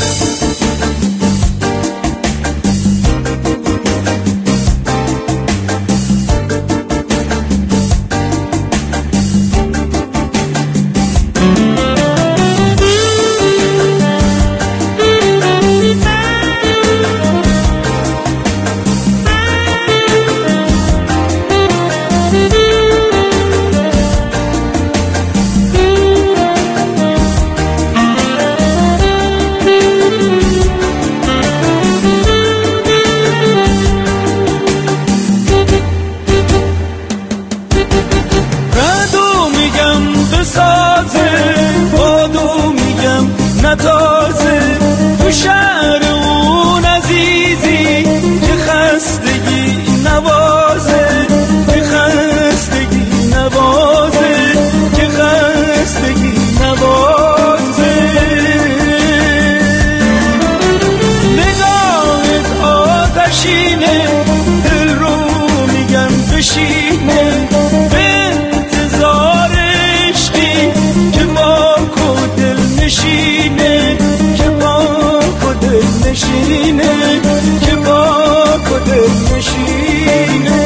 تازه تو شهر اون عزیزی که خستگی نوازه، که خستگی نوازه، که خستگی نوازه. نگاهت آتشینه، دل رو میگم بشینه، به انتظار عشقی که پاک و دل نشینه، که پاک و دل نشینه، که پاک و دل نشینه.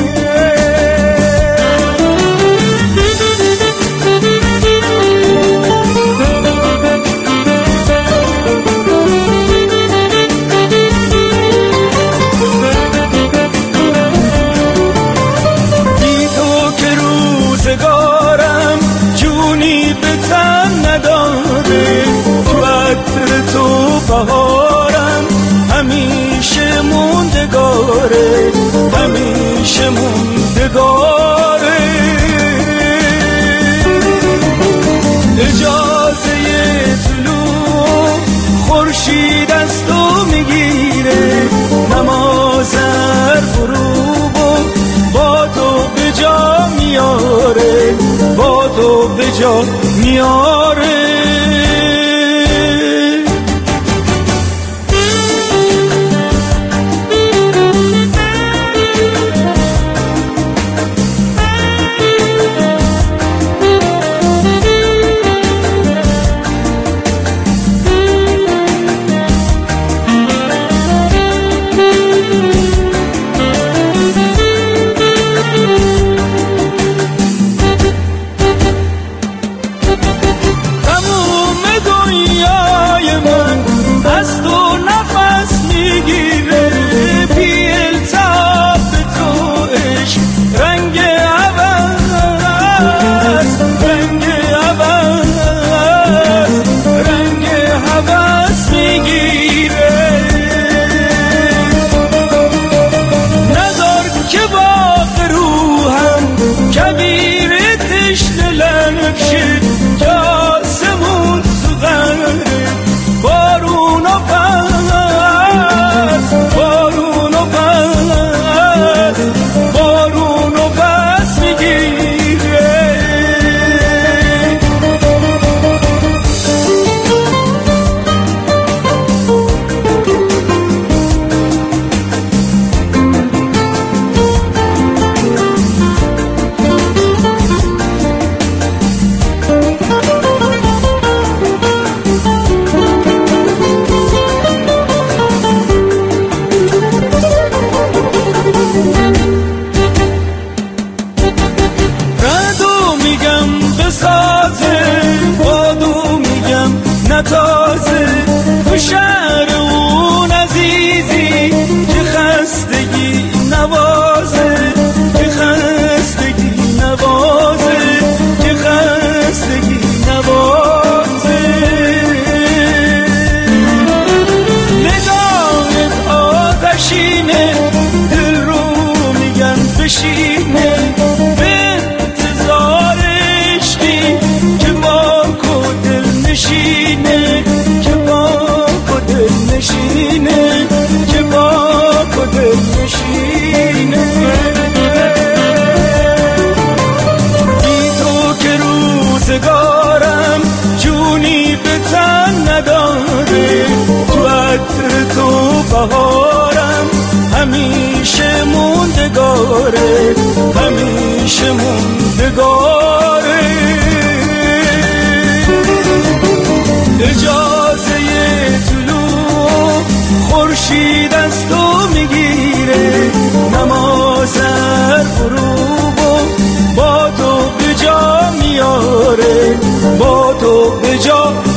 بهارم همیشه موندگاره، همیشه موندگاره. اجازه طلوع خورشید از تو میگیره، نمازر غروب و با تو به جا میاره، با تو به جا میاره. تازه تو شهر اون عزیزی که خستگی نوازه، که خستگی نوازه، که خستگی نوازه. نگاهت آتشینه، دل رو میگن بشینه، به انتظار عشقی که پاک و دل نشینه، که پاک و دل نشینه، که پاک و دل نشینه. بی تو که روزگارم جونی به تن نداره، تو عطر تو بهارم همیشه موندگاره، همیشه موندگاره. اجازه به جا